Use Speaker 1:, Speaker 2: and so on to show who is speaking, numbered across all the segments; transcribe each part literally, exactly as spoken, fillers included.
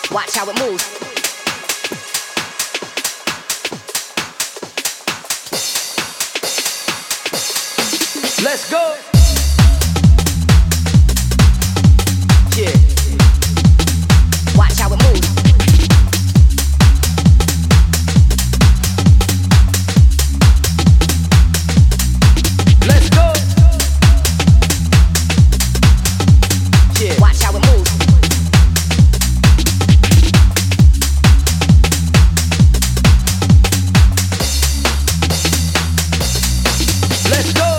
Speaker 1: Watch how it moves. Let's go. Yeah. Watch how it moves. Let's go. Yeah. Watch how it moves. Let's go.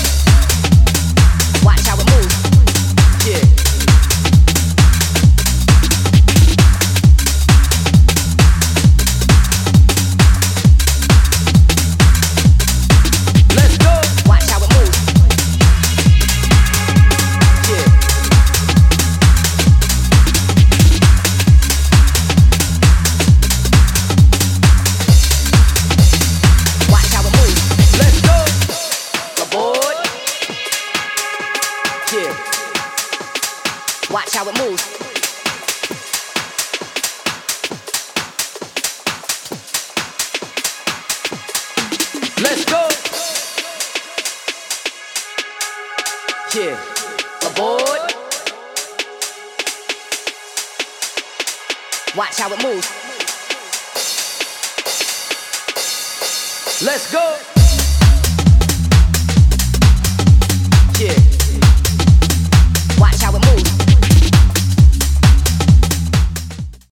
Speaker 1: Watch how it moves. Yeah. Let's go. Watch how it moves. Yeah. Watch how it moves. Let's go. Aboard. Yeah. Watch how it moves. Let's go. Yeah. Aboard. Watch how it moves. Let's go. Yeah.